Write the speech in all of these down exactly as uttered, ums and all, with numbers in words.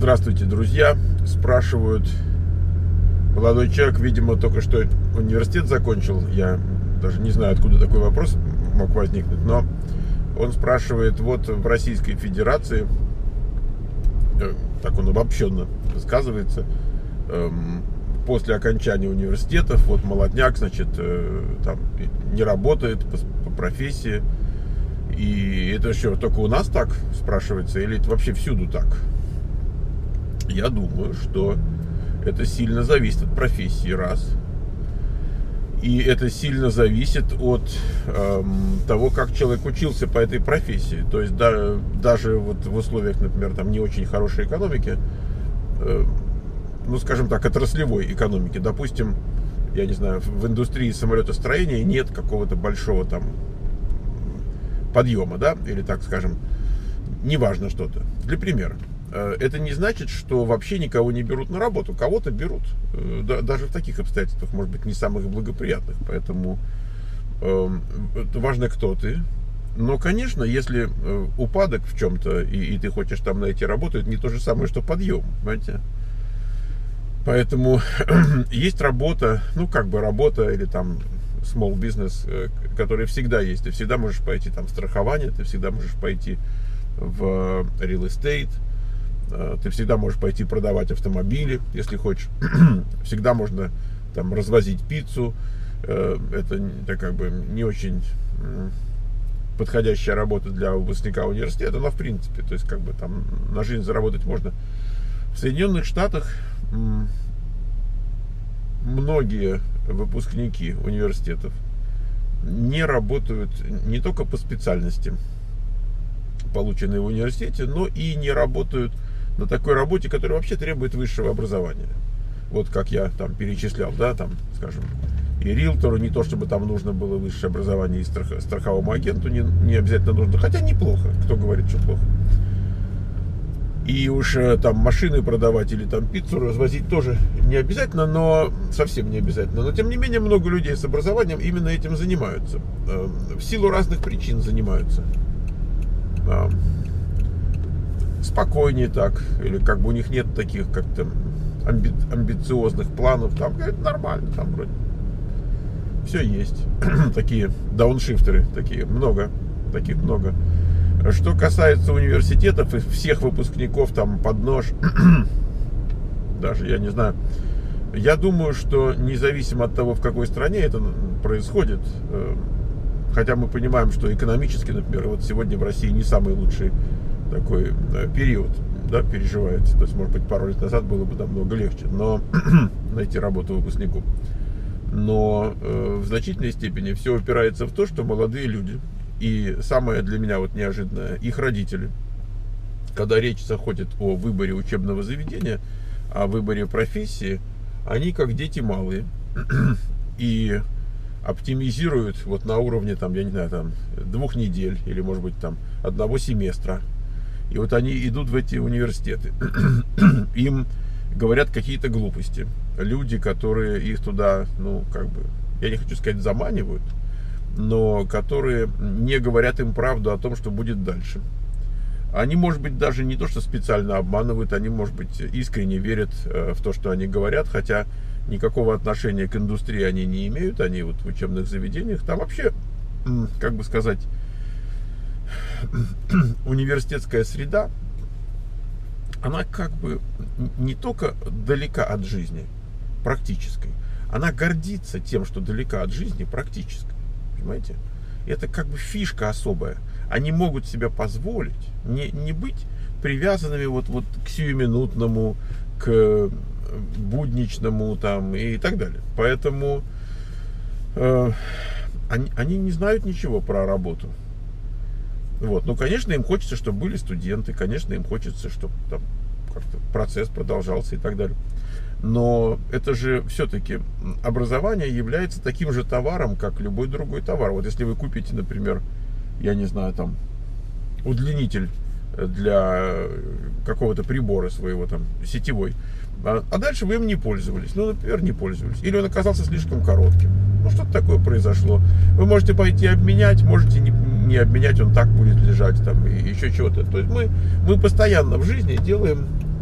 Здравствуйте, друзья. Спрашивают, молодой человек, видимо, только что университет закончил. Я даже не знаю, откуда такой вопрос мог возникнуть, но он спрашивает, вот в Российской Федерации, так он обобщенно высказывается, после окончания университетов, вот молодняк, значит, там не работает по, по профессии. И это что, только у нас так, спрашивается, или это вообще всюду так? Я думаю, что это сильно зависит от профессии, раз. И это сильно зависит от эм, того, как человек учился по этой профессии. То есть да, даже вот в условиях, например, там не очень хорошей экономики, э, ну, скажем так, отраслевой экономики, допустим, я не знаю, в индустрии самолетостроения нет какого-то большого там подъема, да, или так скажем, неважно что-то. Для примера, это не значит, что вообще никого не берут на работу. Кого-то берут, даже в таких обстоятельствах, может быть, не самых благоприятных. Поэтому э, важно, кто ты. Но, конечно, если упадок в чем-то, и, и ты хочешь там найти работу, это не то же самое, что подъем, понимаете? Поэтому есть работа, ну, как бы работа, или там small business, который всегда есть. Ты всегда можешь пойти там в страхование, ты всегда можешь пойти в real estate, ты всегда можешь пойти продавать автомобили, если хочешь. Всегда можно там развозить пиццу. Это, это как бы не очень подходящая работа для выпускника университета, но в принципе, то есть как бы там на жизнь заработать можно. В Соединенных Штатах многие выпускники университетов не работают не только по специальности, полученные в университете, но и не работают на такой работе, которая вообще требует высшего образования. Вот как я там перечислял, да, там, скажем, и риэлтору не то, чтобы там нужно было высшее образование, и страх, страховому агенту не, не обязательно нужно, хотя неплохо, кто говорит, что плохо. И уж там машины продавать или там пиццу развозить тоже не обязательно, но совсем не обязательно. Но тем не менее много людей с образованием именно этим занимаются. В силу разных причин занимаются. Спокойнее так, или как бы у них нет таких как-то амби амбициозных планов, там это нормально, там вроде все есть. Такие дауншифтеры, такие много, таких много. Что касается университетов и всех выпускников там под нож, даже я не знаю, я думаю, что независимо от того, в какой стране это происходит, хотя мы понимаем, что экономически, например, вот сегодня в России не самый лучший такой период, да, переживается. То есть, может быть, пару лет назад было бы намного легче, но найти работу выпускнику. Но э, в значительной степени все упирается в то, что молодые люди, и самое для меня вот неожиданное, их родители, когда речь заходит о выборе учебного заведения, о выборе профессии, они как дети малые и оптимизируют вот на уровне там, я не знаю, там двух недель или, может быть, там одного семестра. И вот они идут в эти университеты. Им говорят какие-то глупости. Люди, которые их туда, ну, как бы, я не хочу сказать заманивают, но которые не говорят им правду о том, что будет дальше. Они, может быть, даже не то, что специально обманывают, они, может быть, искренне верят в то, что они говорят, хотя никакого отношения к индустрии они не имеют, они вот в учебных заведениях. Там вообще, как бы сказать, университетская среда, она как бы не только далека от жизни практической, она гордится тем, что далека от жизни практической. Понимаете? Это как бы фишка особая. Они могут себе позволить не, не быть привязанными вот, вот к сиюминутному, к будничному там и так далее. Поэтому э, они, они не знают ничего про работу. Вот. Ну, конечно, им хочется, чтобы были студенты, конечно, им хочется, чтобы там как-то процесс продолжался и так далее. Но это же все-таки образование является таким же товаром, как любой другой товар. Вот если вы купите, например, я не знаю, там, удлинитель для какого-то прибора своего там сетевой, а, а дальше вы им не пользовались, ну, например, не пользовались, или он оказался слишком коротким, ну, что-то такое произошло. Вы можете пойти обменять, можете не, не обменять, он так будет лежать там и еще чего-то. То есть мы, мы постоянно в жизни делаем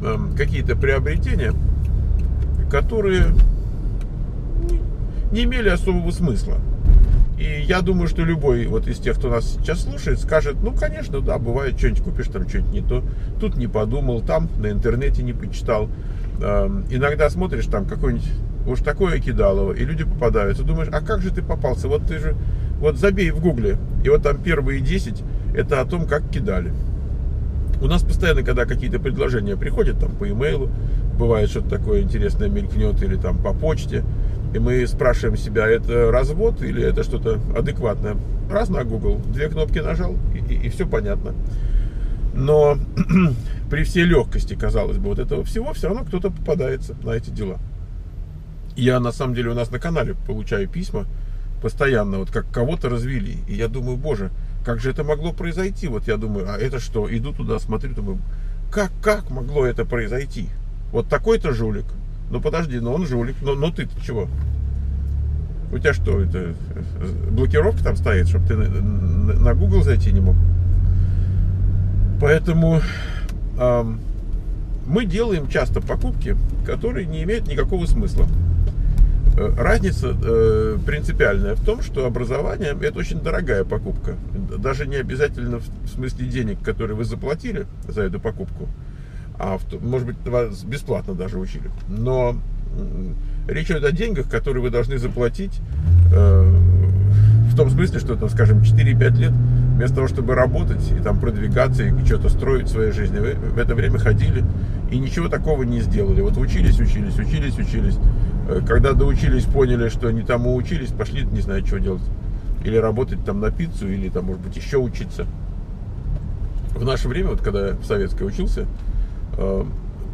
э, какие-то приобретения, которые не, не имели особого смысла. И я думаю, что любой вот из тех, кто нас сейчас слушает, скажет: ну, конечно, да, бывает, что-нибудь купишь, там что-нибудь не то, тут не подумал, там на интернете не почитал. Э, иногда смотришь, там какой-нибудь уж такое кидалово, и люди попадаются. Думаешь, а как же ты попался? Вот ты же, вот забей в гугле, и вот там первые десять, это о том, как кидали. У нас постоянно, когда какие-то предложения приходят, там по имейлу, бывает что-то такое интересное мелькнет, или там по почте, и мы спрашиваем себя, это развод или это что-то адекватное. Раз на Google, две кнопки нажал, и, и, и все понятно. Но при всей легкости, казалось бы, вот этого всего, все равно кто-то попадается на эти дела. Я, на самом деле, у нас на канале получаю письма постоянно, вот как кого-то развели. И я думаю, боже, как же это могло произойти? Вот я думаю, а это что? Иду туда, смотрю, думаю, как, как могло это произойти? Вот такой-то жулик. Ну подожди, ну он жулик, но, но ты-то чего? У тебя что, это блокировка там стоит, чтобы ты на, на, на Google зайти не мог? Поэтому эм, мы делаем часто покупки, которые не имеют никакого смысла. Разница э, принципиальная в том, что образование — это очень дорогая покупка. Даже не обязательно в смысле денег, которые вы заплатили за эту покупку, а в, может быть, вас бесплатно даже учили. Но э, речь идет о деньгах, которые вы должны заплатить э, в том смысле, что, там, скажем, четыре-пять лет вместо того, чтобы работать и там продвигаться и что-то строить в своей жизни, вы в это время ходили и ничего такого не сделали. Вот учились, учились, учились, учились. Когда доучились, поняли, что не тому учились, пошли, не знаю, что делать. Или работать там на пиццу, или там, может быть, еще учиться. В наше время, вот когда я в советской учился, э,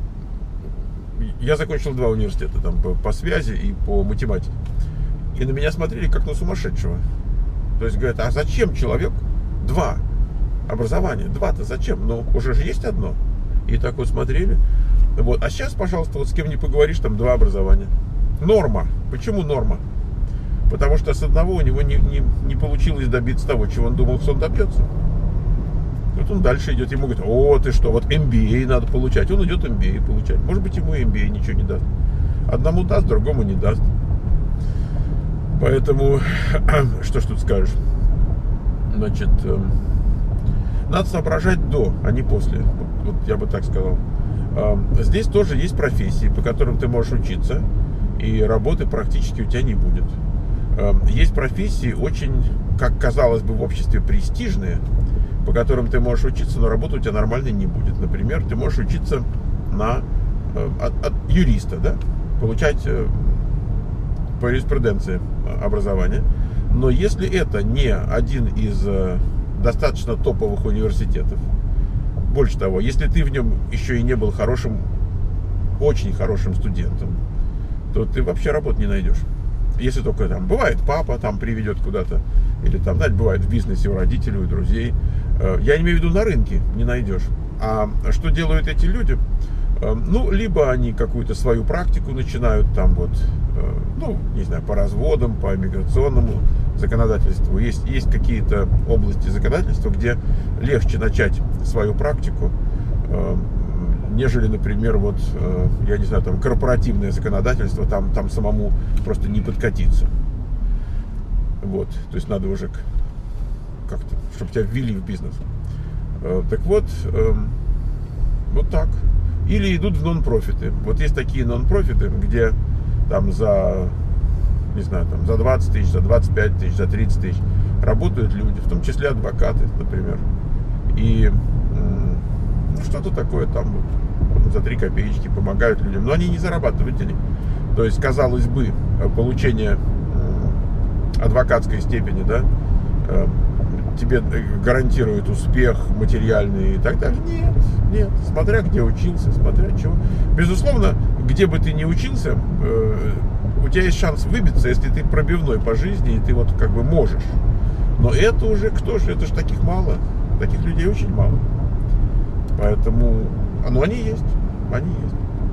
я закончил два университета, там, по, по связи и по математике. И на меня смотрели как на сумасшедшего. То есть говорят, а зачем человек два образования? Два-то зачем? Ну, уже же есть одно. И так вот смотрели. Вот. А сейчас, пожалуйста, вот с кем не поговоришь, там два образования. Норма. Почему норма? Потому что с одного у него не, не, не получилось добиться того, чего он думал, что он добьется. Вот он дальше идет, ему говорят, о, ты что, вот эм би эй надо получать. Он идет эм би эй получать. Может быть, ему эм би эй ничего не даст. Одному даст, другому не даст. Поэтому, что ж тут скажешь? Значит, надо соображать до, а не после. Вот, вот я бы так сказал. Здесь тоже есть профессии, по которым ты можешь учиться, и работы практически у тебя не будет. Есть профессии очень, как казалось бы, в обществе престижные, по которым ты можешь учиться, но работы у тебя нормальной не будет. Например, ты можешь учиться на, от, от юриста, да? Получать по юриспруденции образование. Но если это не один из достаточно топовых университетов, больше того, если ты в нем еще и не был хорошим, очень хорошим студентом, то ты вообще работу не найдешь. Если только там бывает папа там приведет куда-то, или там, знаете, бывает в бизнесе у родителей, у друзей. Я не имею в виду на рынке не найдешь. А что делают эти люди? Ну, либо они какую-то свою практику начинают там вот, ну, не знаю, по разводам, по миграционному законодательству. Есть, есть какие-то области законодательства, где легче начать свою практику, нежели, например, вот, я не знаю, там корпоративное законодательство, там, там самому просто не подкатиться. Вот, то есть надо уже как-то, чтобы тебя ввели в бизнес. Так вот, вот так. Или идут в нон-профиты. Вот есть такие нон-профиты, где там за, не знаю, там за двадцать тысяч, за двадцать пять тысяч, за тридцать тысяч работают люди, в том числе адвокаты, например. И ну, что-то такое там вот, за три копеечки помогают людям. Но они не зарабатывают денег. То есть, казалось бы, получение адвокатской степени, да, тебе гарантирует успех материальный и так далее. Нет, нет. Смотря где учился, смотря чего. Безусловно, где бы ты ни учился, у тебя есть шанс выбиться, если ты пробивной по жизни, и ты вот как бы можешь. Но это уже кто же? Это же таких мало. Таких людей очень мало. Поэтому, ну, они есть. Они есть.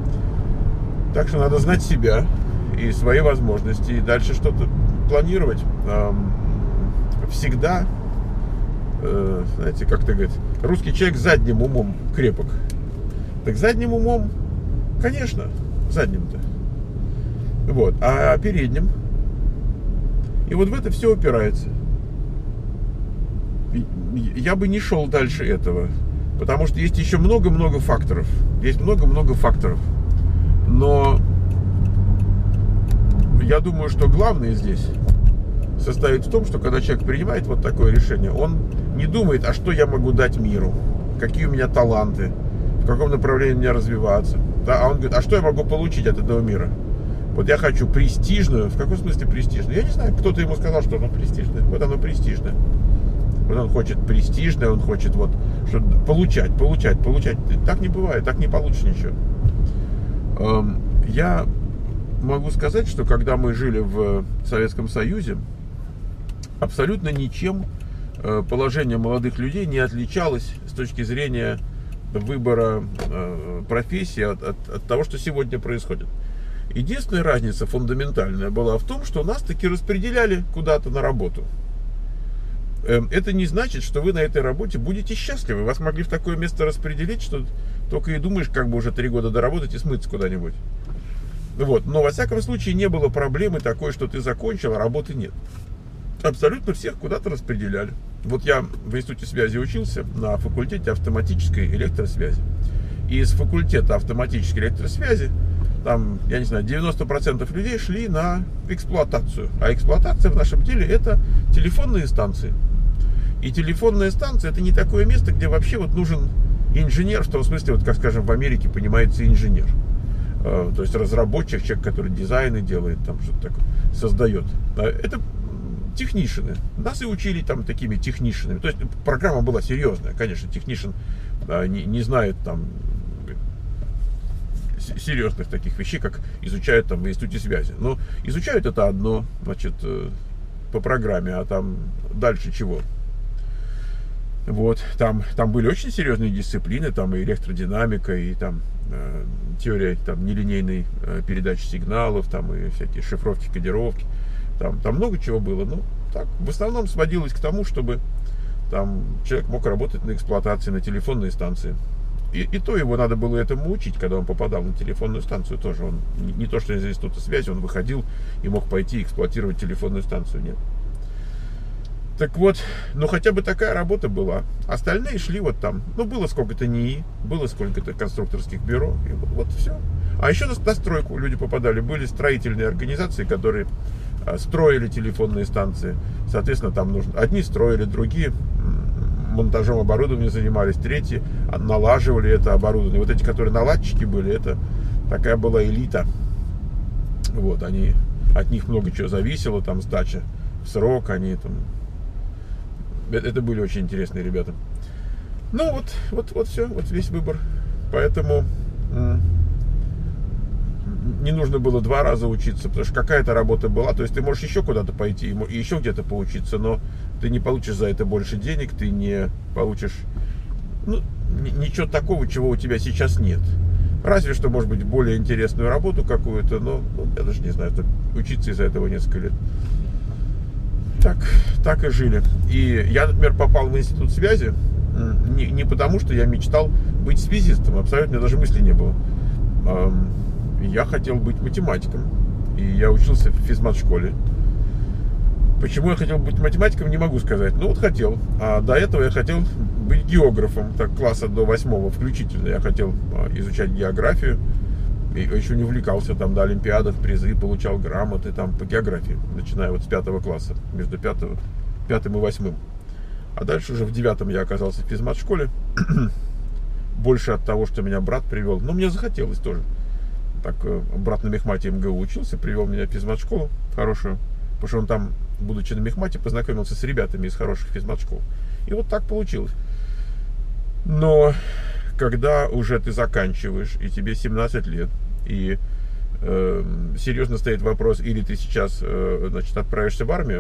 Так что надо знать себя и свои возможности, и дальше что-то планировать. Всегда, знаете, как-то говорит, русский человек задним умом крепок. Так задним умом, конечно, задним-то. Вот, а передним? И вот в это все упирается. Я бы не шел дальше этого, потому что есть еще много-много факторов. Есть много-много факторов. Но я думаю, что главное здесь состоит в том, что когда человек принимает вот такое решение, он не думает, а что я могу дать миру, какие у меня таланты, в каком направлении мне развиваться. Да? А он говорит, а что я могу получить от этого мира? Вот я хочу престижную. В каком смысле престижную? Я не знаю, кто-то ему сказал, что оно престижное. Вот оно престижное. Вот он хочет престижное, он хочет вот что получать, получать, получать. Так не бывает, так не получишь ничего. Я могу сказать, что когда мы жили в Советском Союзе, абсолютно ничем положение молодых людей не отличалось с точки зрения выбора профессии от, от, от того, что сегодня происходит. Единственная разница фундаментальная была в том, что нас таки распределяли куда-то на работу. Это не значит, что вы на этой работе будете счастливы. Вас могли в такое место распределить, что только и думаешь, как бы уже три года доработать и смыться куда-нибудь. Вот. Но во всяком случае не было проблемы такой, что ты закончил, а работы нет. Абсолютно всех куда-то распределяли. Вот я в институте связи учился на факультете автоматической электросвязи. И из факультета автоматической электросвязи там, я не знаю, девяносто процентов людей шли на эксплуатацию. А эксплуатация в нашем деле это телефонные станции. И телефонная станция это не такое место, где вообще вот нужен инженер, в том смысле, вот как, скажем, в Америке понимается инженер. То есть разработчик, человек, который дизайны делает, там что-то такое, создает. Это технишины. Нас и учили там такими технишинами. То есть программа была серьезная, конечно, технишин не, не знает там серьезных таких вещей, как изучают там в институте связи. Но изучают это одно, значит, по программе, а там дальше чего? Вот, там, там были очень серьезные дисциплины, там и электродинамика, и там э, теория там, нелинейной э, передачи сигналов, там и всякие шифровки, кодировки. Там, там много чего было, но так, в основном сводилось к тому, чтобы там человек мог работать на эксплуатации, на телефонной станции. И, и то его надо было этому учить, когда он попадал на телефонную станцию тоже. Он не, не то, что из института связи, он выходил и мог пойти эксплуатировать телефонную станцию. Нет. Так вот, ну хотя бы такая работа была. Остальные шли вот там. Ну, было сколько-то НИИ, было сколько-то конструкторских бюро. И вот, вот все. А еще на, на стройку люди попадали. Были строительные организации, которые а, строили телефонные станции. Соответственно, там нужно. Одни строили, другие монтажом оборудования занимались, третьи налаживали это оборудование. Вот эти, которые наладчики были, это такая была элита. Вот, они, от них много чего зависело, там сдача в срок, они там. Это, это были очень интересные ребята. Ну вот, вот, вот все, вот весь выбор. Поэтому не нужно было два раза учиться, потому что какая-то работа была. То есть ты можешь еще куда-то пойти и еще где-то поучиться, но ты не получишь за это больше денег, ты не получишь ну, ничего такого, чего у тебя сейчас нет. Разве что, может быть, более интересную работу какую-то, но ну, я даже не знаю, учиться из-за этого несколько лет. Так, так и жили. И я, например, попал в институт связи не, не потому, что я мечтал быть связистом, абсолютно даже мысли не было. Я хотел быть математиком, и я учился в физмат-школе. Почему я хотел быть математиком, не могу сказать. Ну вот хотел. А до этого я хотел быть географом, так класса до восьмого включительно. Я хотел изучать географию. И еще не увлекался там до олимпиадов, призы, получал грамоты там по географии, начиная вот с пятого класса, между пятого, пятым и восьмым. А дальше уже в девятом я оказался в физмат-школе. Больше от того, что меня брат привел. Но мне захотелось тоже. Так, брат на мехмате эм гэ у учился, привел меня в физмат-школу хорошую. Потому что он там, будучи на мехмате, познакомился с ребятами из хороших физмат-школ. И вот так получилось. Но когда уже ты заканчиваешь, и тебе семнадцать лет, и э, серьезно стоит вопрос, или ты сейчас э, значит, отправишься в армию,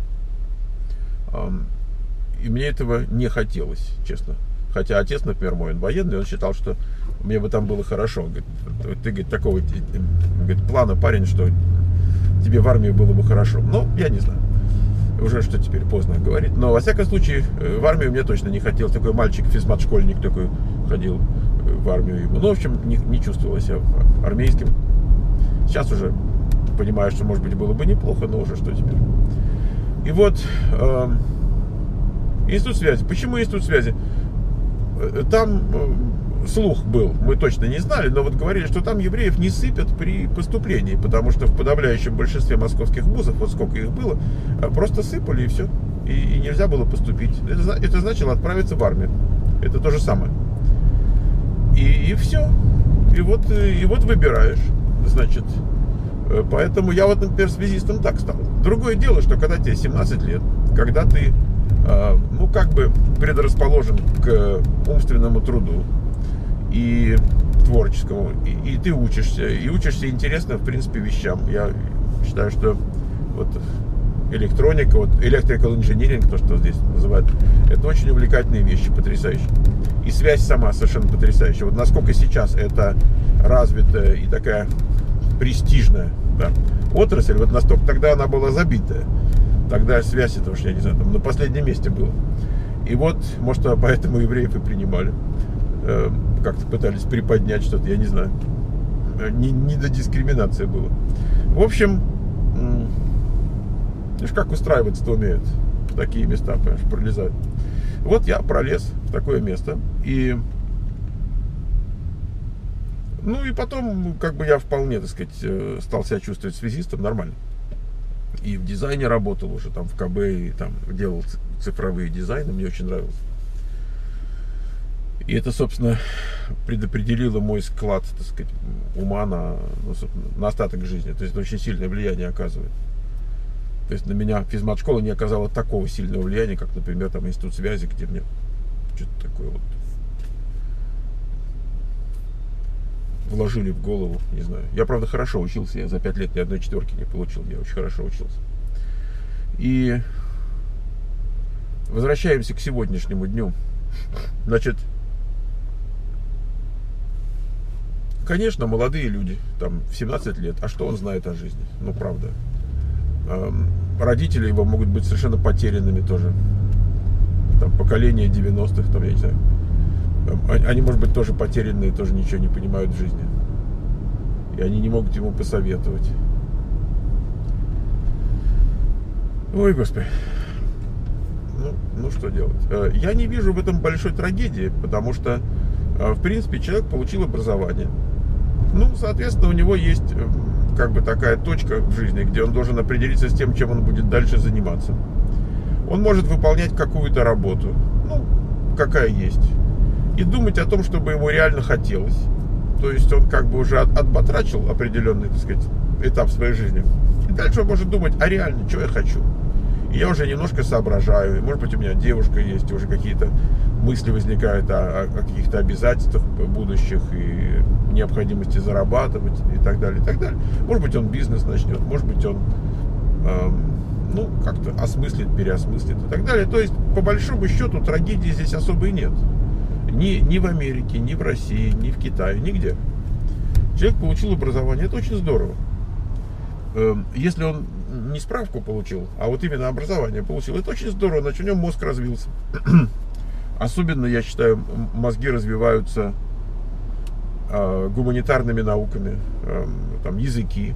э, и мне этого не хотелось, честно. Хотя отец, например, мой, он военный, он считал, что мне бы там было хорошо. Он говорит, ты, говорит, такого говорит, плана парень, что тебе в армии было бы хорошо. Но я не знаю. Уже что теперь поздно говорить. Но во всяком случае, в армию мне точно не хотелось. Такой мальчик, физмат-школьник такой ходил. в армию. Ну, в общем, не, не чувствовал себя армейским. Сейчас уже понимаю, что, может быть, было бы неплохо, но уже что теперь. И вот э, институт связи. Почему институт связи? Там э, слух был, мы точно не знали, но вот говорили, что там евреев не сыпят при поступлении, потому что в подавляющем большинстве московских вузов, вот сколько их было, просто сыпали и все. И, и нельзя было поступить. Это, это значило отправиться в армию. Это то же самое. И, и все. И вот, и вот выбираешь. Значит, поэтому я вот, например, связистом так стал. Другое дело, что когда тебе семнадцать лет, когда ты, э, ну, как бы предрасположен к умственному труду и творческому, и, и ты учишься, и учишься интересным, в принципе, вещам. Я считаю, что вот электроника, вот electrical engineering, то, что здесь называют, это очень увлекательные вещи, потрясающие. И связь сама совершенно потрясающая. Вот насколько сейчас это развитая и такая престижная, да, отрасль, вот настолько тогда она была забитая. Тогда связь, это уж, я не знаю, там на последнем месте было. И вот, может, поэтому евреев и принимали. Э, как-то пытались приподнять что-то, я не знаю. Не, не до дискриминации было. В общем, видишь, как устраиваться-то умеют в такие места, понимаешь, пролезают. Вот я пролез в такое место. И ну и потом, как бы я вполне, так сказать, стал себя чувствовать связистом нормально. И в дизайне работал уже, там в КБ, и там делал цифровые дизайны, мне очень нравилось. И это, собственно, предопределило мой склад, так сказать, ума на, на остаток жизни. То есть это очень сильное влияние оказывает. То есть на меня физмат-школа не оказала такого сильного влияния, как, например, там институт связи, где мне что-то такое вот вложили в голову, не знаю. Я, правда, хорошо учился, я за пять лет ни одной четверки не получил, я очень хорошо учился. И возвращаемся к сегодняшнему дню. Значит, конечно, молодые люди, там, в семнадцать лет, а что он знает о жизни? Ну, правда. Родители его могут быть совершенно потерянными тоже. Там, поколение девяностых, там, я не знаю. Они, может быть, тоже потерянные, тоже ничего не понимают в жизни. И они не могут ему посоветовать. Ой, Господи. Ну, ну, что делать? Я не вижу в этом большой трагедии, потому что, в принципе, человек получил образование. Ну, соответственно, у него есть как бы такая точка в жизни, где он должен определиться с тем, чем он будет дальше заниматься. Он может выполнять какую-то работу, ну, какая есть, и думать о том, чтобы ему реально хотелось. То есть он как бы уже от, отбатрачил определенный, так сказать, этап своей жизни. И дальше он может думать, а реально, что я хочу. И я уже немножко соображаю. Может быть, у меня девушка есть, уже какие-то мысли возникают о, о каких-то обязательствах будущих и необходимости зарабатывать и так далее, и так далее. Может быть, он бизнес начнет, может быть, он эм, ну, как-то осмыслит, переосмыслит и так далее. То есть, по большому счету, трагедии здесь особой нет. Ни, ни в Америке, ни в России, ни в Китае, нигде. Человек получил образование, это очень здорово. Если он не справку получил, а вот именно образование получил, это очень здорово, значит, у него мозг развился. Особенно, я считаю, мозги развиваются э, гуманитарными науками, э, там, языки.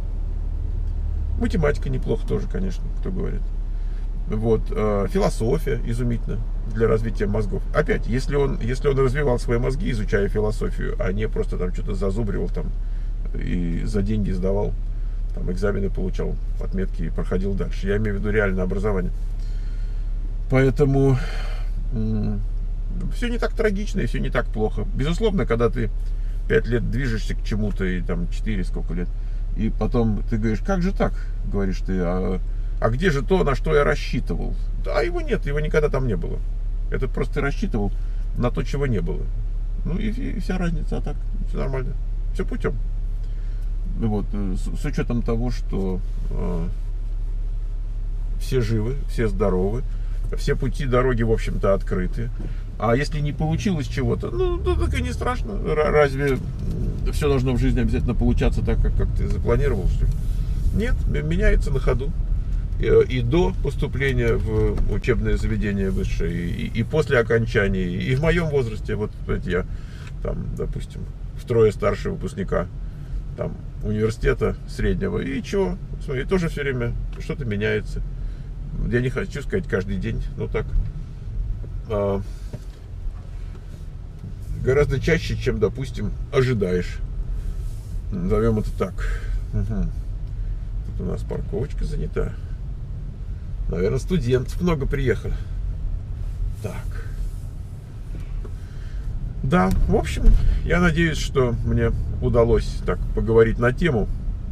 Математика неплохо тоже, конечно, кто говорит. Вот, э, философия изумительно для развития мозгов. Опять, если он, если он развивал свои мозги, изучая философию, а не просто там что-то зазубривал там и за деньги сдавал, там экзамены получал, отметки и проходил дальше. Я имею в виду реальное образование. Поэтому м- все не так трагично и все не так плохо. Безусловно, когда ты пять лет движешься к чему-то, и там четыре, сколько лет, и потом ты говоришь, как же так, говоришь ты, а, а где же то, на что я рассчитывал? А его нет, его никогда там не было. Это просто ты рассчитывал на то, чего не было. Ну и, и вся разница, а так все нормально. Все путем. Вот, с, с учетом того, что э, все живы, все здоровы, все пути дороги, в общем-то, открыты. А если не получилось чего-то, ну, ну так и не страшно. Разве все должно в жизни обязательно получаться так, как, как ты запланировал, что ли? Нет, меняется на ходу. И, и до поступления в учебное заведение высшее, и, и после окончания, и в моем возрасте, вот я там, допустим, втрое старше выпускника там университета среднего. И чего? И тоже все время что-то меняется. Я не хочу сказать каждый день, но так а, гораздо чаще, чем, допустим, ожидаешь. Назовем это так. Угу. Тут у нас парковочка занята. Наверное, студентов много приехало. Так. Да, в общем, я надеюсь, что мне удалось так поговорить на тему.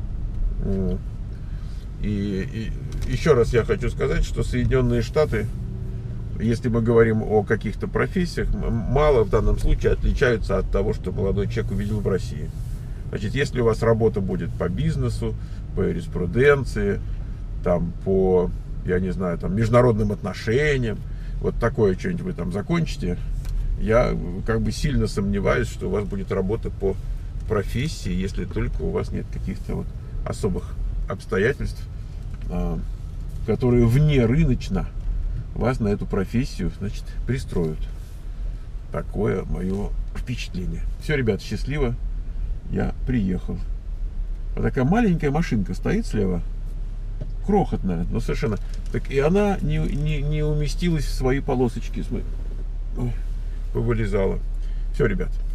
И, и еще раз я хочу сказать, что Соединенные Штаты, если мы говорим о каких-то профессиях, мало в данном случае отличаются от того, что молодой человек увидел в России. Значит, если у вас работа будет по бизнесу, по юриспруденции, там, по, я не знаю, там, международным отношениям, вот такое что-нибудь вы там закончите, я как бы сильно сомневаюсь, что у вас будет работа по профессии, если только у вас нет каких-то вот особых обстоятельств, которые вне рыночно вас на эту профессию, значит, пристроят. Такое мое впечатление. Все, ребят, счастливо. Я приехал. Вот такая маленькая машинка стоит слева. Крохотная, но совершенно. Так и она не, не, не уместилась в свои полосочки. Ой, повылезала. Все, ребят.